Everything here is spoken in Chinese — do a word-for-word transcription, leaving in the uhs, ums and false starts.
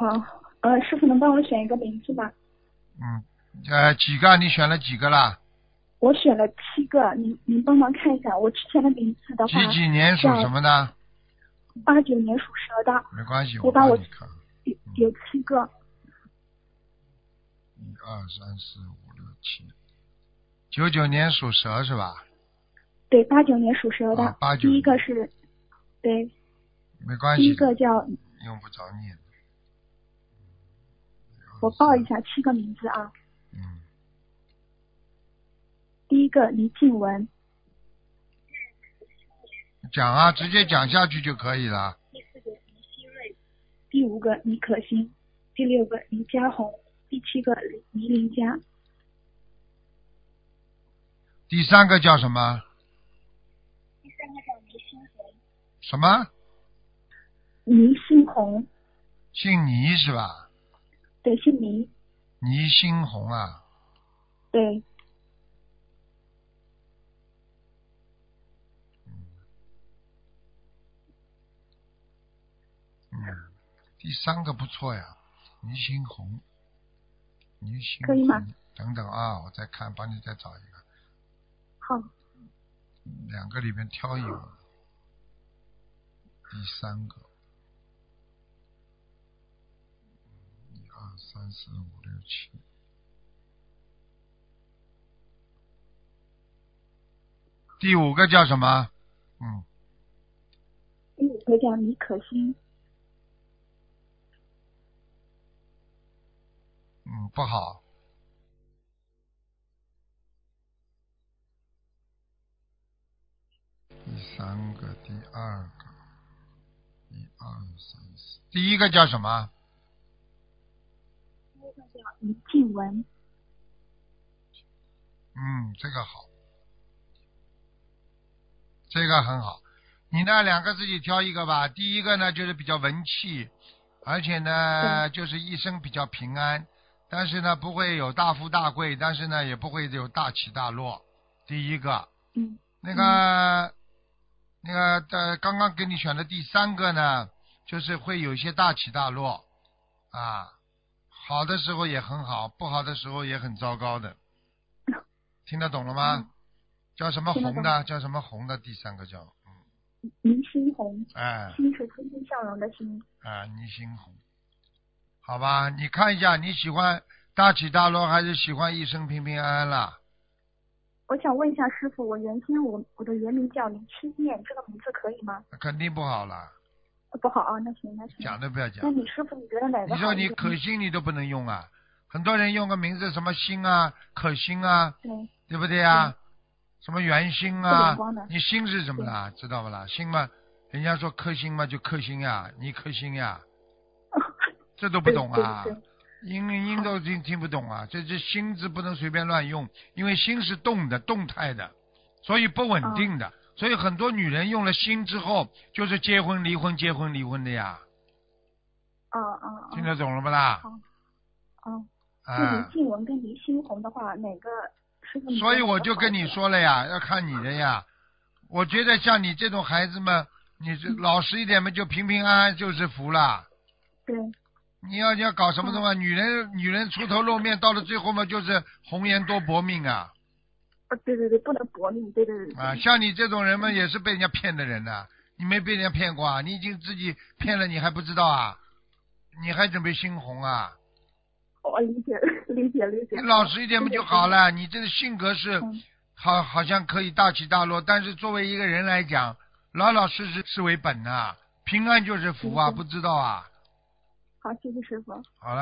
好，呃，师傅能帮我选一个名字吗？ 嗯，呃，几个？你选了几个啦？ 我选了七个，您您帮忙看一下，我之前的名字的几话几年属什么的？ 八九年属蛇的， 没关系， 我把我帮你看。 有有七个， 一二三四五六七，九九年属蛇是吧？ 对，八九年属蛇的， 啊，八九第一年。 个是，对， 没关第一系的， 个叫用不着念。 我报一下七个名字啊， 嗯， 第一个黎静文， 讲啊，直接讲下去就可以了。 第五个李可欣，第六个黎家红，第七个黎林佳， 第三个叫什么？ 第三个叫黎新红， 什么？ 黎新红， 姓倪是吧？ 对，姓黎， 倪新红啊。 对， 嗯，第三个不错呀，倪新红，倪新可以吗？ 红，等等啊，我再看，帮你再找一个， 好， 两个里面挑一个，第三个，一二三四五六七，第五个叫什么？嗯， 第五个叫李可欣， 嗯，不好。第三个，第二个，一二三四，第一个叫什么？ 第一个叫黎静文， 嗯，这个好，这个很好。你呢，两个自己挑一个吧。第一个呢，就是比较文气，而且呢，就是一生比较平安，但是呢，不会有大富大贵，但是呢，也不会有大起大落。第一个， 嗯， 那个、那个呃，刚刚给你选的第三个呢，就是会有一些大起大落啊，好的时候也很好，不好的时候也很糟糕的。听得懂了吗？ 哦， 叫什么听得懂， 红的？叫什么红的？第三个叫，嗯， 黎新红， 哎欣是欣欣向荣的欣， 哎，倪新红，好吧？你看一下，你喜欢大起大落，还是喜欢一生平平安安啦？ 我想问一下师傅，我原先我我的原名叫黎清念，这个名字可以吗？ 那肯定不好啦， 呃不好啊，那行那行。 讲都不要讲那。你师傅你觉得哪你说你个好一点？ 可心你都不能用啊，很多人用个名字什么心啊、可心啊， 对， 对不对啊？什么圆心不灵啊？ 光的。 你心是什么啦？知道不啦？心嘛，人家说克星嘛，就克星呀，你克星呀，这都不懂啊？ 对对对， 音音都听听不懂啊！这这心字不能随便乱用，因为心是动的、动态的，所以不稳定的。所以很多女人用了心之后，就是结婚、离婚、结婚、离婚的呀。 啊啊啊！ 听得懂了不啦？ 好，哦，那黎啊， 静文跟黎新红的话，哪个师傅你觉所以得哪我就跟你个好一点？ 说了呀，要看你的呀。我觉得像你这种孩子们，你这老实一点嘛，就平平安安就是福了。 对， 你要要搞什么东啊， 西？女人女人出头露面，到了最后嘛，就是红颜多薄命啊！ 呃，对对对，不能搏命，对对对对。 啊，像你这种人嘛，也是被人家骗的人呐、你没被人家骗过啊？你已经自己骗了，你还不知道啊？你还准备猩红啊？ 我理解理解理解。 你老实一点不就好了？ 了？你这个性格是嗯， 好，好像可以大起大落，但是作为一个人来讲，老老实实是为本呐、平安就是福啊， 行行， 不知道啊？ 好，谢谢师傅。 好了。